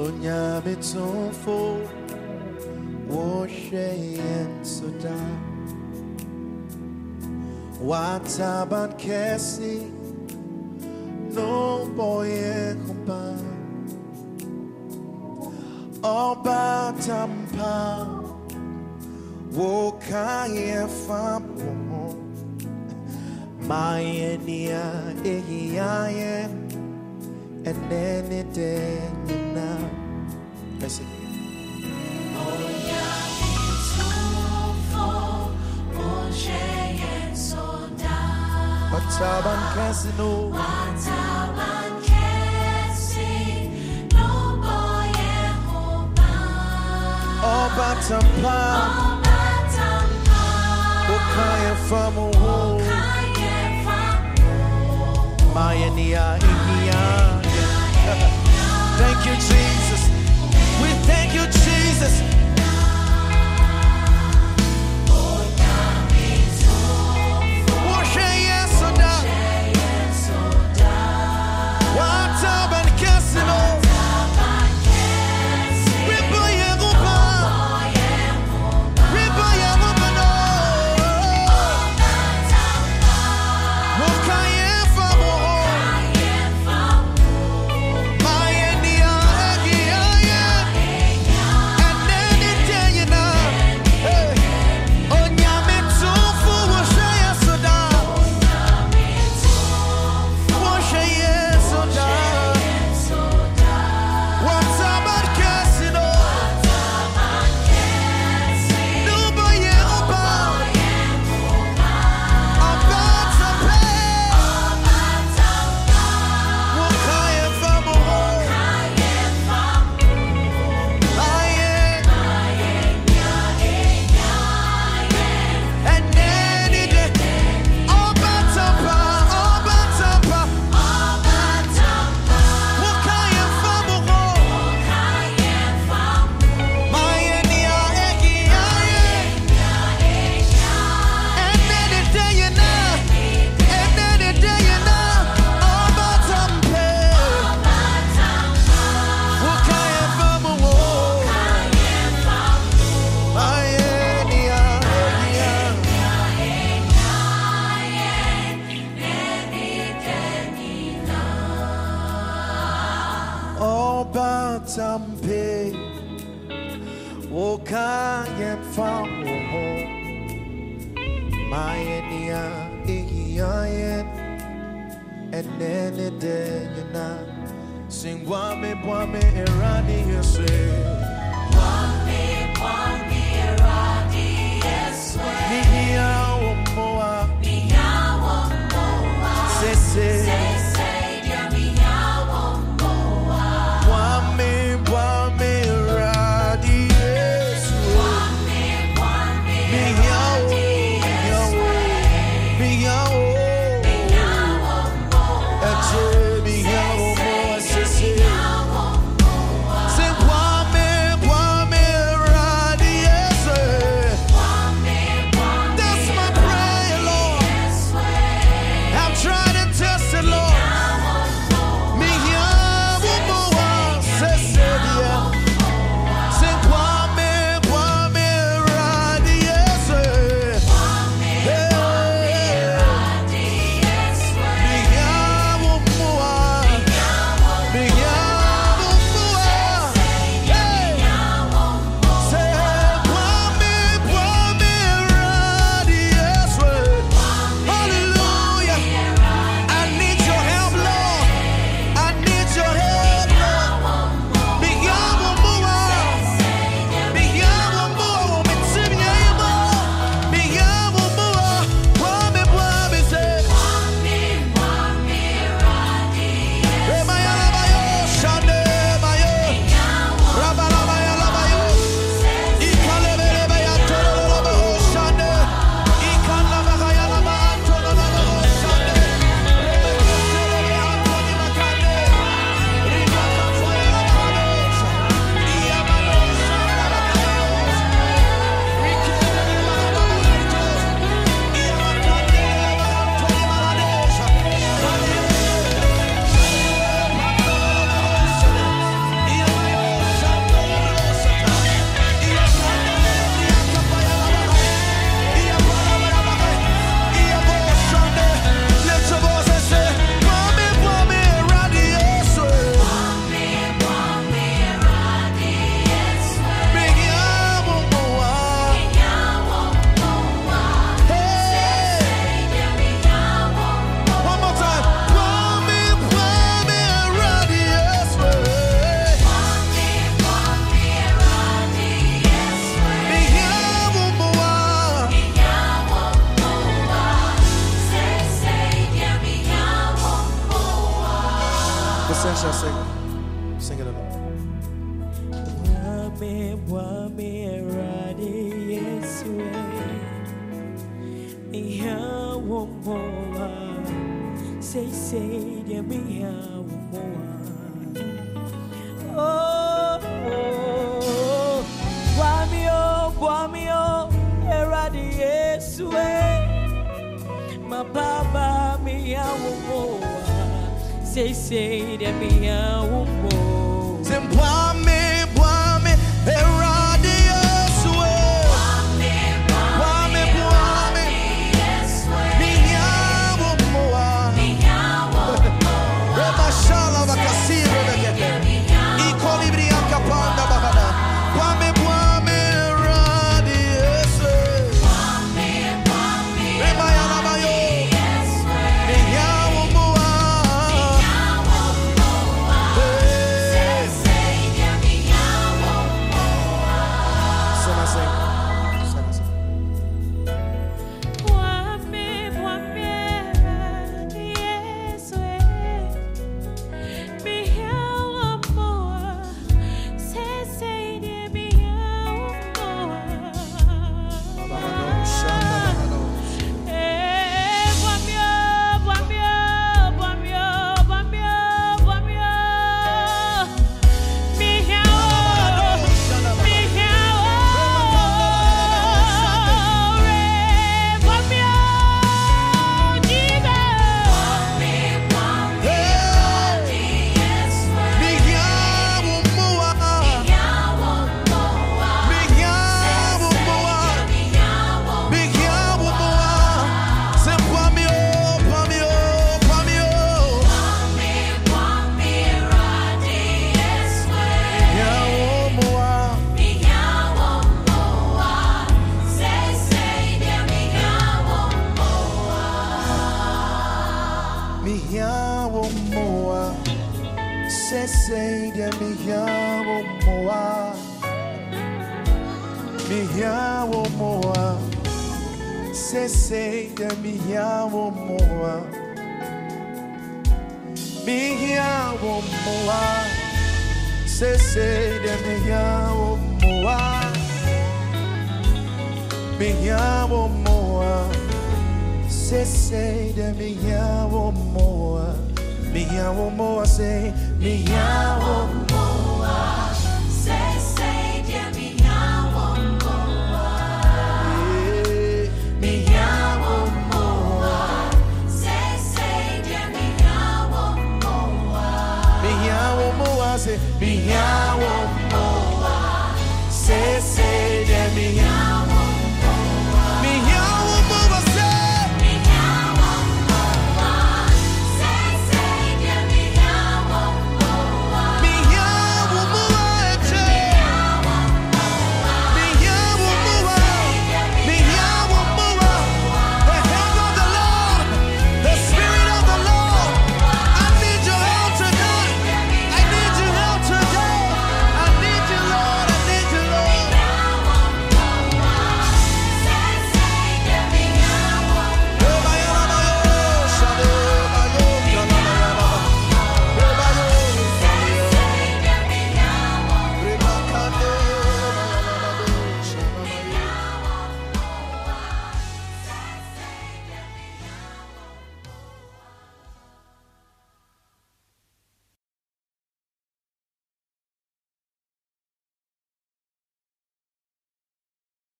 Onyamitumfo Wosheyen Soda Wataban Kesi No boy kumpa Oba Tampa Wokaye Famu Mayenia Ehiayen and then it now. Listen. Wataban Casino. Wataban Casino. Boye Hoba. Obatampa. Obatampa. Okaya Famu. Okaya Famu. Mayania India. Thank you, Jesus. We thank you, Jesus. Obatampe Okaya Famu Mayenia Igiayen and then it then sing Wame Wame Irani Yeswe Wame Irani Yeswe Miyawo Moa Sese Say Sentia, sing. Sing it along. Say, dear me, oh, Guamio, Eradi, yes, my papa, me, say, dear me, Sing, Guame, Eradi, yes, Guame, yes, Shala bakasira begete. I kolibri ankapanda bahana. Guame radi ese. Remayana mayo. Miyawo moa. Sana sing. Miyawo moa. Sese de miyawo moa. Miyawo moa. Sese de miyawo moa. Miyawo moa. Sese de miyawo moa. Miyawo moa. Sese de miyawo moa. Miyawo moa say miyawo moa. Miyawo moa. Miyawo moa say miyawo moa. Sese de miyawo.